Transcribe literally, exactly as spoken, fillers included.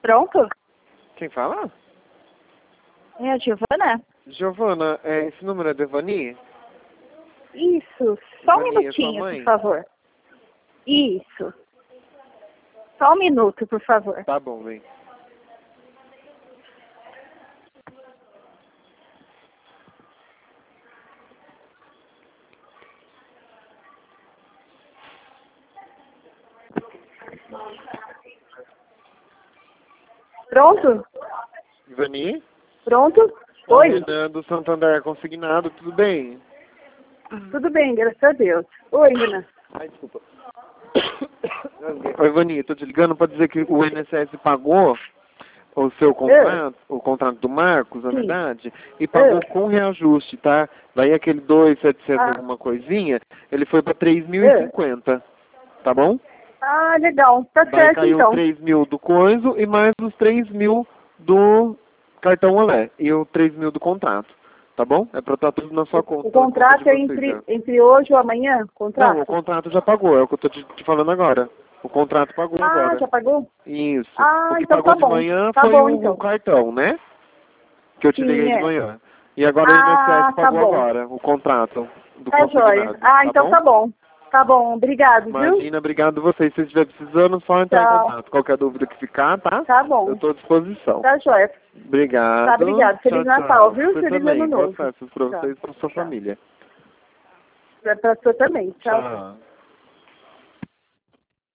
Pronto? Quem fala? É a Giovana? Giovana, é, esse número é Devani? Isso. Só um Devani, é sua minutinho, mãe? por favor. Isso. Só um minuto, por favor. Tá bom, vem. Pronto? Devani? Pronto? É o Oi? Renan do Santander Consignado, tudo bem? Tudo bem, graças a Deus. Oi, Renan. Ai, desculpa. Oi, Vani, tô te ligando pra dizer que o I N S S pagou o seu contrato, o contrato do Marcos, na Sim. verdade, e pagou É. com reajuste, tá? Daí aquele dois mil e setecentos Ah. alguma coisinha, ele foi pra três mil e cinquenta, tá bom? Ah, legal. Tá Daí certo, caiu então. três mil do coiso e mais os três mil do cartão Olé e o três mil do contrato, tá bom? É pra estar tudo na sua conta. O contrato conta é de vocês, entre, já. entre hoje ou amanhã? Contrato? Não, o contrato já pagou, é o que eu tô te, te falando agora. O contrato pagou Ah, agora. já pagou? Isso. Ah, O que então pagou tá de bom. manhã Tá foi bom, o, então. o cartão, né? Que eu te Sim, liguei de é. manhã. E agora o Ah, I N S S tá pagou bom. agora, o contrato do Tá jóia. consignado. Ah, tá então bom? tá bom. Tá bom, obrigado, viu? Imagina, obrigado a vocês. Se estiver precisando, só entrar em Tchau. contato. Qualquer dúvida que ficar, tá? Tá bom. Eu tô à disposição. Tá jóia. Obrigado. Tá, obrigado. Feliz Tchau, Natal, tchau. viu? Você Feliz também. Ano Boas Novo. festas pra Tchau. vocês e pra sua Tchau. família. Pra, pra você também. Tchau. Tchau.